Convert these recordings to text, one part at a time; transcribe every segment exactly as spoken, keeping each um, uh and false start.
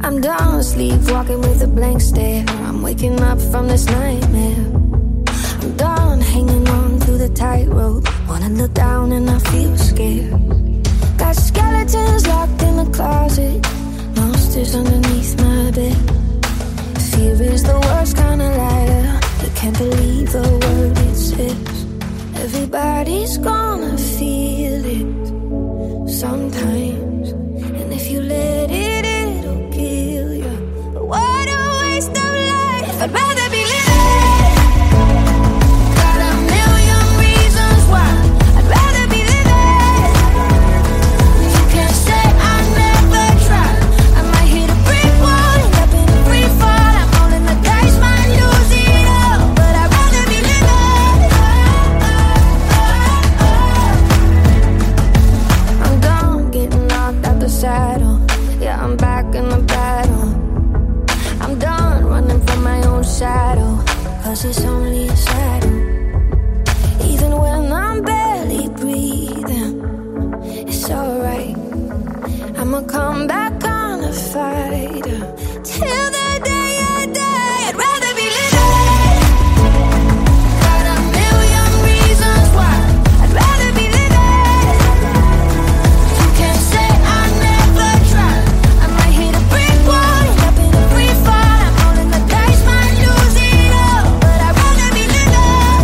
I'm done sleepwalking with a blank stare. I'm waking up from this nightmare. I'm done hanging on to the tightrope. Wanna look down and I feel scared. Got skeletons locked in the closet, monsters underneath my bed. Fear is the worst kind of liar. You can't believe the word it says. Everybody's gonna feel it sometimes, and if you let it, it'll kill you. But what a waste of life. I'd rather be living. Got a million reasons why I'd rather be living. You can't say I never tried. I might hit a brick wall, end up in a free fall. I'm rolling the dice, might lose it all, but I'd rather be living. I'm done getting knocked out the saddle. Yeah, I'm back in the battle. I'm done running from my own shadow, cause it's only a shadow. Even when I'm barely breathing, it's alright. I'ma come back on a fighter till the day I die. I'd rather be living. Got a million reasons why I'd rather be living. You can't say I never tried. I might hit a brick wall, end up in a free fall. I'm rolling the dice, might lose it all, but I'd rather be living.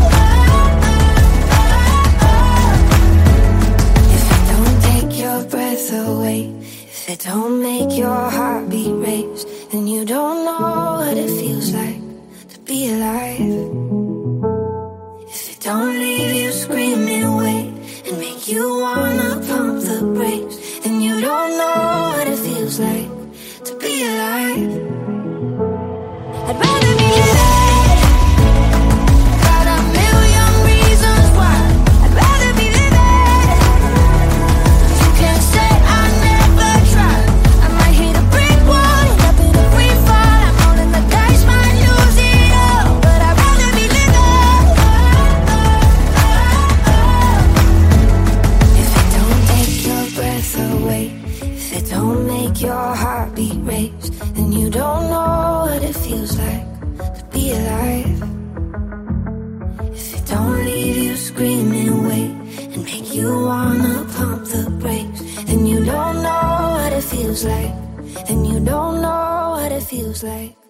If it don't take your breath away, if it don't make your heartbeat race, then you don't know what it feels like to be alive. If it don't leave you screaming wait and make you wanna pump the brakes, then you don't know what it feels like to be alive. I'd rather be living. Got a million reasons why I'd rather be living. You can't say I never tried. I might hit a brick wall, end up in a free fall. I'm rolling the dice, might lose it all, but I'd rather be living. If it don't take your breath away, if it don't make your heartbeat race, then you don't know what it feels like to be alive. If it don't leave you screaming wait and make you wanna pump the brakes, then you don't know what it feels like. Then you don't know what it feels like.